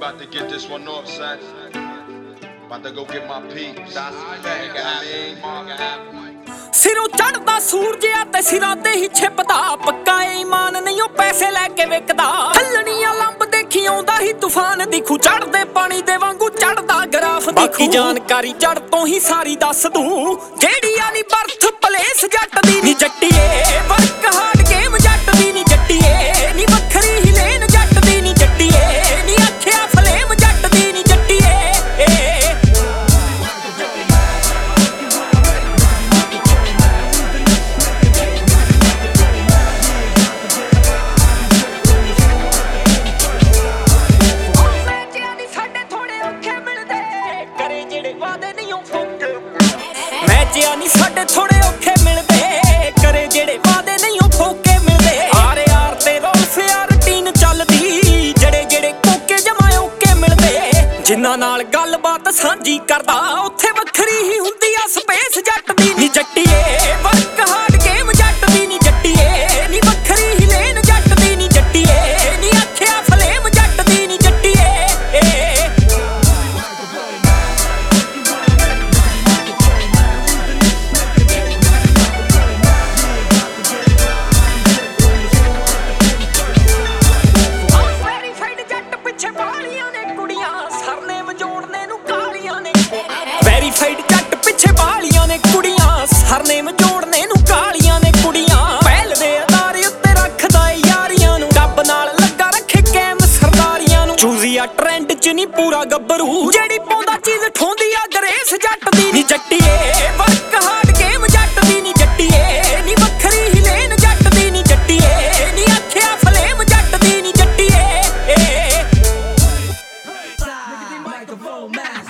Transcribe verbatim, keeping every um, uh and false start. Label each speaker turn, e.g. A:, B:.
A: about to get this one off, son. About to go get my peeps. That's fact, I mean.
B: ਸਿਰੋਂ ਚੜਦਾ ਸੂਰਜ ਆ ਤੇ ਸਿਰਾਂ ਤੇ ਹੀ ਛਿਪਦਾ ਪੱਕਾ ਈਮਾਨ ਨਹੀਂ ਉਹ ਪੈਸੇ ਲੈ ਕੇ ਵਿਕਦਾ ਥੱਲਣੀਆਂ ਲੰਬ ਦੇਖੀ ਆਉਂਦਾ ਹੀ ਤੂਫਾਨ ਦਿਖੂ ਚੜਦੇ ਪਾਣੀ ਦੇ ਵਾਂਗੂ ਚੜਦਾ ਗਰਾਫ ਬਾਕੀ ਜਾਣਕਾਰੀ ਜੜ ਤੋਂ ਹੀ ਸਾਰੀ ਦੱਸ ਦੂੰ ਜਿਹੜੀ ਆ ਨੀ ਬਰਥ ਪਲੇਸ ਜੱਟ ਦੀ ਨੀ ਜੱਟੀਏ ਵਰਕ ਹਾਰਡ ਗੇਮ ਜੱਟ ਦੀ ਨੀ ਜੱਟੀਏ ਨੀ ਵੱਖਰੀ ਹੀ ਲੇਨ ਜੱਟ ਦੀ ਨੀ ਜੱਟੀਏ ਨੀ ਅੱਖਿਆ ਫਲੇਮ ਜੱਟ ਦੀ ਨੀ ਜੱਟੀਏ ਮੈਚਿਆ ਨੀ ਸਾਡੇ ਥੋੜੇ ਔਖੇ ਮਿਲਦੇ ਕਰੇ ਜਿਹੜੇ ਵਾਦੇ ਨਹੀਂ ਉਹ ਫੋਕੇ ਮਿਲਦੇ ਆਰ ਯਾਰ ਤੇ ਰੋਲਫ ਯਾਰ ਰੂਟੀਨ ਚੱਲਦੀ ਜਿਹੜੇ ਜਿਹੜੇ ਕੋਕੇ ਜਮਾ ਓਕੇ ਮਿਲਦੇ ਜਿਨ੍ਹਾਂ ਨਾਲ ਗੱਲਬਾਤ ਸਾਂਝੀ ਕਰਦਾ ਉੱਥੇ ਵੱਖਰੀ ਹੀ ਹੁੰਦੀ ਆ ਸਪੇਸ ਜੱਟ ਦੀ ਨੀ ਜੱਟੀਏ ਵਰਕ ਹਾਰਡ ਗੇਮ ਜੱਟ ਦੀ ਨੀ ਜੱਟੀਏ ਨੀ ਵੱਖਰੀ ਹੀ ਲੇਨ ਜੱਟ ਦੀ ਨੀ ਜੱਟੀਏ ਨੀ ਅੱਖਿਆ ਫਲੇਮ ਜੱਟ ਦੀ ਨੀ ਜੱਟੀਏ ਵੈਰੀਫਾਈਡ ਜੱਟ ਪਿੱਛੇ ਬਾਲੀਆਂ ਨੇ ਕੁੜੀਆਂ ਸਰਨੇਮ ਜੋੜਨੇ ਨੂੰ ਕਾਲੀਆਂ ਨੇ ਕੁੜੀਆਂ ਪਹਿਲ ਦੇ ਅਦਾਰੇ ਉੱਤੇ ਰੱਖਦਾ ਯਾਰੀਆਂ ਨੂੰ ਰੱਬ ਨਾਲ ਲੱਗਾ ਰੱਖੇ ਕੈਮ ਸਰਦਾਰੀਆਂ ਨੂੰ ਚੂਜ਼ੀ ਆ ਟ੍ਰੈਂਡ ਚ ਨਹੀਂ ਪੂਰਾ ਗੱਭਰੂ ਜਿਹੜੀ ਪਾਉਂਦਾ ਚੀਜ਼ ਠੋਂਦੀ ਆ ਗਰੇਸ ਜੱਟ ਦੀ ਨੀ ਜੱਟੀਏ ਵਰਕ ਹਾਰਡ ਗੇਮ ਜੱਟ ਦੀ ਨੀ ਜੱਟੀਏ ਨੀ ਵੱਖਰੀ ਹੀ ਲੇਨ ਜੱਟ ਦੀ ਨੀ ਜੱਟੀਏ ਨੀ ਅੱਖਿਆ ਫਲੇਮ ਜੱਟ ਦੀ ਨੀ ਜੱਟੀਏ